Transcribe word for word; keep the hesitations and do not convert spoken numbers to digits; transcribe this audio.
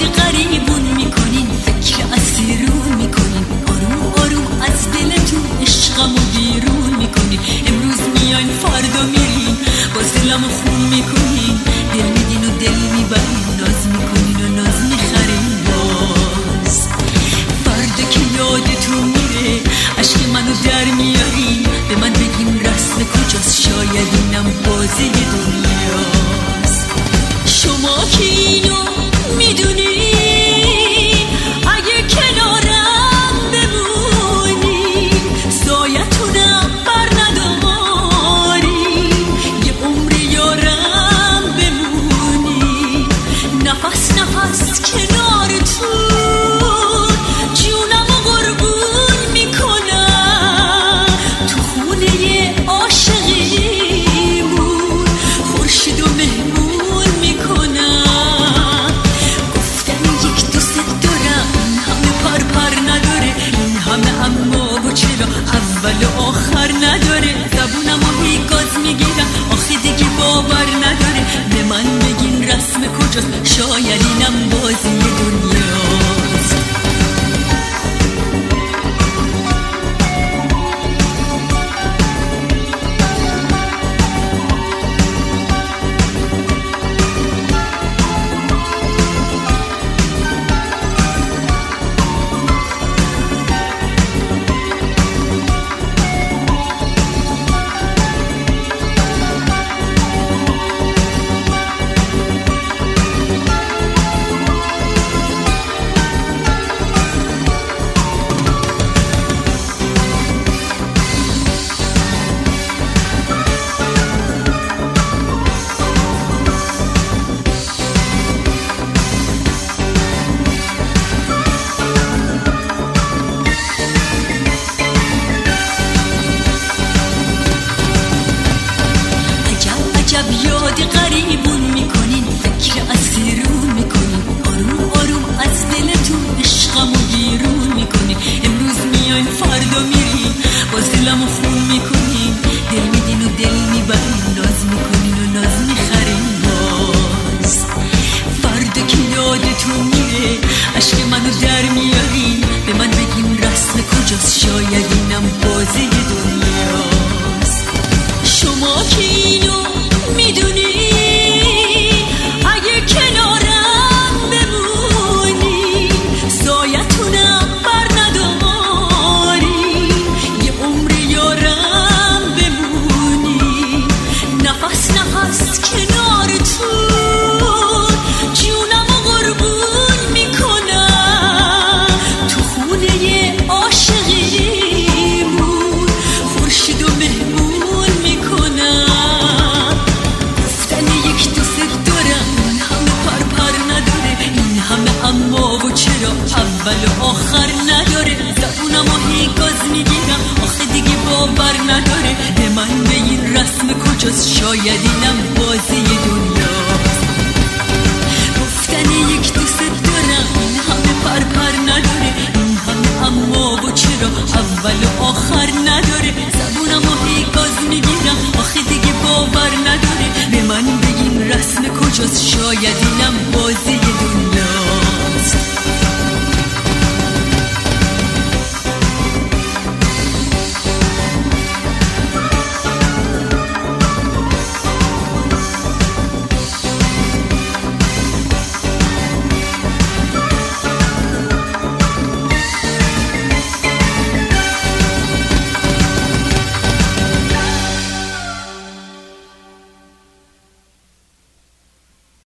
یاد غریبون میکنین، فکر اسیرون میکنین، آروم آروم از دلتون عشقمو بیرون میکنین. امروز میاین فردا میرین، باز دلمو خون میکنین، دل میدین و دل میبرین، ناز میکنین و ناز میخرین. باز فردا که یادتون میره عشق منو در میارین، به من بگین رسم کجاست، شاید اینم بازی دنیاست. شما که اینو میدونین، اگه کنارم بمونی سایتونم بر ندارین، یه عمر یارم بمونی، نفس نفس کنارتون جونم و قربون میکنم، تو خونه عاشقیمون خورشید و مهمون میکنم. گفتن یک دوست دارم این همه پر پر نداره، این همه اما و چرا اول و آخر نداره. زبونم و هی گاز میگیرم آخه دیگه باور نداره، به من بگین رسم کجاست، شاید اینم بازی دنیاست. یاد غریبون میکنین، فکر اسیرون میکنین، آروم آروم از دلتون عشقمو بیرون میکنین. امروز میاین فردا میرین، باز دلمو خون میکنین، دل میدین و دل میبرین، ناز میکنین و ناز میخرین. باز فردا که یادتون میره عشق منو در میارین، به من بگین رسم کجاست، شاید اینم بازی دنیاست. شما که اینو میدونی، اگه کنارم بمونی سایتونم بر نداری، یه عمر یارم بمونی، نفس نفس کنارتون جونم و قربون میکنم، تو خونه عاشقیمون خورشید و مهمون میکنم. اما و چرا اول و آخر نداره، زبونم و هی گاز میگیرم آخه دیگه باور نداره، به من بگین رسم کجاست، شاید اینم بازی دنیاست. گفتن یک دوست دارم این همه پر پر نداره، این همه اما و چرا اول و آخر نداره، زبونم و هی گاز میگیرم آخه دیگه باور نداره، به من بگین رسم کجاست، شاید اینم بازی